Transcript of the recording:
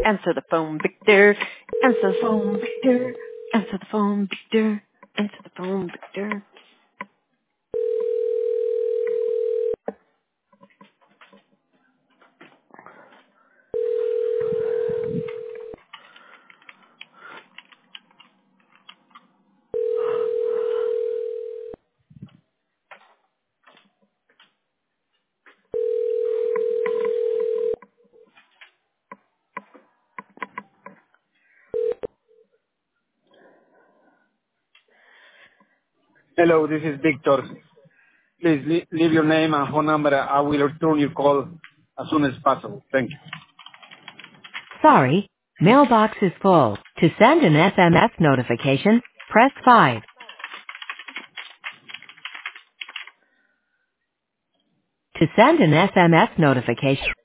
Answer the phone, Victor. Answer the phone, Victor. Answer the phone, Victor. Answer the phone, Victor. Hello, this is Victor. Please leave your name and phone number. I will return your call as soon as possible. Thank you. Sorry, mailbox is full. To send an SMS notification, press 5. To send an SMS notification,